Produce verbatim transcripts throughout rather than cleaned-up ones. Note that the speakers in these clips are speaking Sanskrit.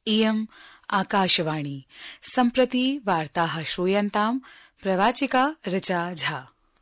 इयम् आकाशवाणी। सम्प्रति वार्ताः श्रूयन्ताम्। प्रवाचिका ऋचा झा।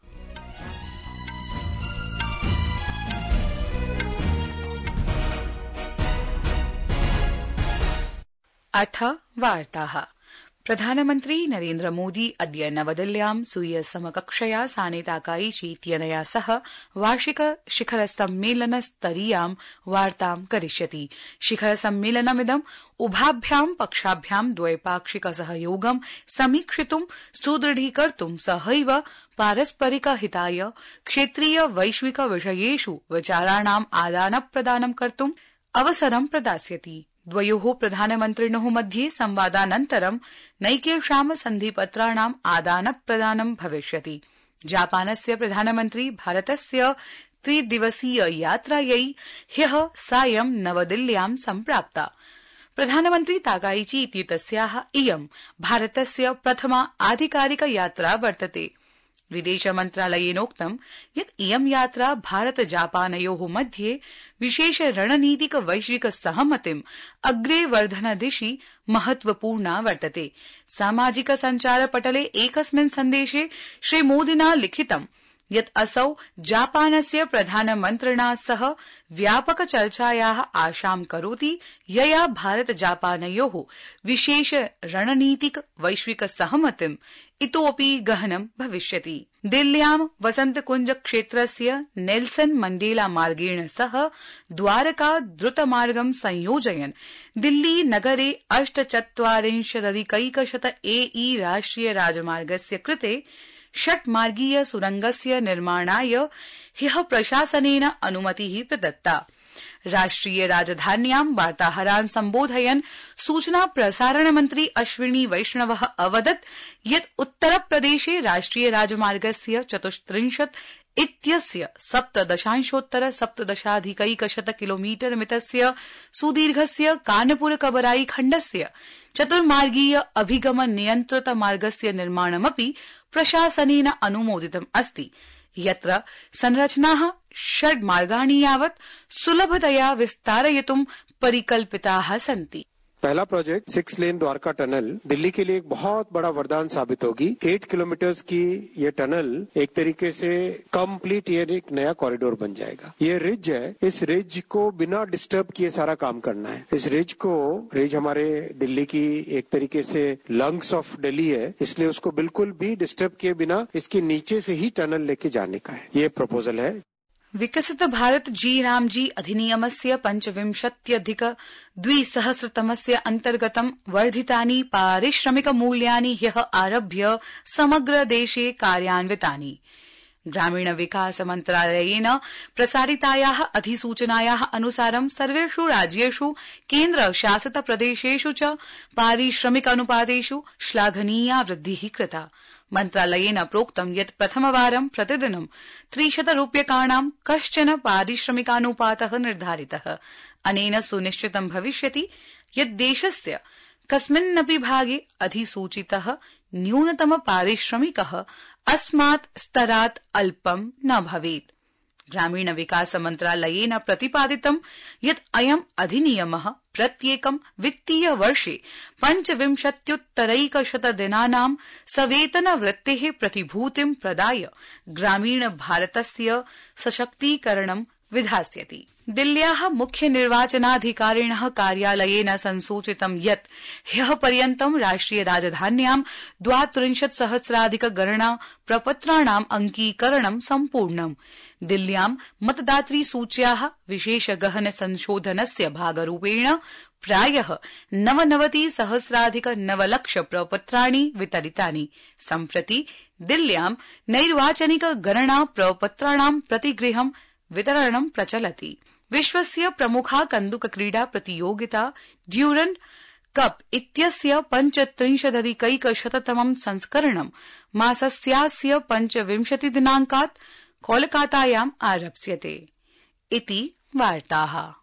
अथ वार्ताः। प्रधानमन्त्री नरेन्द्र मोदी अद्य नवदिल्ल्यां स्वीय समकक्षया साने ताकाइची इत्यनया सह वार्षिक शिखर सम्मेलन स्तरीयां वार्तां करिष्यति। शिखर सम्मेलनमिदं उभाभ्यां पक्षाभ्यां द्वैपाक्षिक सहयोगं समीक्षितुं सुदृढीकर्तुं सहैव पारस्परिक हिताय क्षेत्रीय वैश्विक विषयेषु विचाराणाम् आदान प्रदानं कर्तुं अवसरं प्रदास्यति। द्वयोः प्रधानमन्त्रिणोः मध्ये संवादानन्तरं नैकेषां सन्धिपत्राणाम् आदान प्रदानं भविष्यति। जापानस्य प्रधानमन्त्री भारतस्य त्रिदिवसीय यात्रायै ह्यः सायं नवदिल्ल्यां सम्प्राप्ता। प्रधानमन्त्री ताकाइची इत्येतस्याः इयं भारतस्य प्रथमा आधिकारिक यात्रा वर्तते। विदेश मन्त्रालयेनोक्तं यत् इयं यात्रा भारत जापानयोः मध्ये विशेष रणनीतिक वैश्विक सहमतिम् अग्रे वर्धन दिशि महत्वपूर्णा वर्तते। सामाजिक सञ्चार पटले एकस्मिन् सन्देशे श्रीमोदिना लिखितं यत् असौ जापानस्य प्रधानमन्त्रिणा सह व्यापक चर्चायाः आशां करोति, यया भारत जापानयोः विशेष रणनीतिक वैश्विक सहमतिम् इतोऽपि गहनं भविष्यति। दिल्ल्यां वसन्तकुञ्ज क्षेत्रस्य नेल्सन मण्डेला मार्गेण सह द्वारका द्रुतमार्गं संयोजयन् दिल्ली नगरे अष्टचत्वारिंशदधिकैकशत एई राष्ट्रिय राजमार्गस्य कृते षट्मार्गीय सुरंगस्य निर्माणाय ह्यः प्रशासनेन अनुमतिः प्रदत्ता। राष्ट्रिय राजधान्यां वार्ताहरान् सम्बोधयन् सूचना प्रसारण मन्त्री अश्विनी वैष्णवः अवदत् यत् उत्तरप्रदेशे राष्ट्रिय राजमार्गस्य चतुस्त्रिंशत् इत्यस्य सप्तदशांशोत्तर सप्तदशाधिकैकशत किलोमीटर मितस्य सुदीर्घस्य कानपुर कबराई खण्डस्य चतुर्मार्गीय अभिगम नियन्त्रित मार्गस्य निर्माणमपि प्रशासनेन अनुमोदितम् अस्ति, यत्र संरचनाः षड् मार्गाणि यावत् सुलभतया विस्तारयितुं परिकल्पिताः सन्ति। पहला project six lane Dwarka tunnel Delhi के लिए एक बहुत बड़ा वरदान साबित होगी। एट किलोमीटर्स की ये टनल एक तरीके से कंप्लीट ये एक नया कॉरिडोर बन जाएगा। ये रिज है, इस रिज को बिना डिस्टर्ब किए सारा काम करना है। इस रिज को रिज हमारे दिल्ली की एक तरीके से लंग्स ऑफ दिल्ली है, इसलिए उसको बिल्कुल भी डिस्टर्ब किए बिना इसके नीचे से ही टनल लेके जाने का है। ये प्रपोजल है। विकसित भारत जी रामजी अधिनियमस्य पंचविंशत्यधिक द्विसहस्रतमस्य अन्तर्गतं वर्धितानि पारिश्रमिक मूल्यानि ह्यः आरभ्य समग्र देशे कार्यान्वितानि। ग्रामीण विकास मन्त्रालयेन प्रसारितायाः अधिसूचनायाः अनुसारं सर्वेषु राज्येषु केन्द्र शासित प्रदेशेषु च पारिश्रमिक अनुपातेषु श्लाघनीया वृद्धिः कृता। मन्त्रालयेन प्रोक्तं यत् प्रथमवारं प्रतिदिनं त्रिशत रूप्यकाणां कश्चन पारिश्रमिकानुपातः निर्धारितः। अनेन सुनिश्चितं भविष्यति यत् देशस्य कस्मिन्नपि भागे अधिसूचितः न्यूनतम पारिश्रमिकः अस्मात् स्तरात् अल्पं न भवेत्। ग्रामीण विकास मन्त्रालयेन प्रतिपादितं यत् अयम् अधिनियमः प्रत्येकं वित्तीय वर्षे पञ्चविंशत्युत्तरैकशत दिनानां सवेतन वृत्तेः प्रतिभूतिं प्रदाय ग्रामीण भारतस्य सशक्तीकरणं विधास्यति। दिल्ल्याः मुख्य निर्वाचनाधिकारिणः कार्यालयेन संसूचितं यत् ह्यः पर्यन्तं राष्ट्रिय राजधान्यां द्वात्रिंशत् सहस्राधिक गणना प्रपत्राणाम् अंकीकरणं सम्पूर्णम्। दिल्ल्यां मतदातृ सूच्याः विशेष गहन संशोधनस्य भागरूपेण प्रायः नवनवति सहस्राधिक नवलक्ष प्रपत्राणि वितरितानि। सम्प्रति दिल्ल्यां नैर्वाचनिक गणना प्रपत्राणां प्रतिगृहं वितरणं प्रचलति। विश्वस्य प्रमुखा कन्दुक क्रीडा प्रतियोगिता ड्यूरण्ड कप इत्यस्य पञ्चत्रिंशदधिकैकशततमं संस्करणं मासस्यास्य पञ्चविंशति दिनाङ्कात् कोलकातायाम् आरप्स्यते। इति वार्ताः।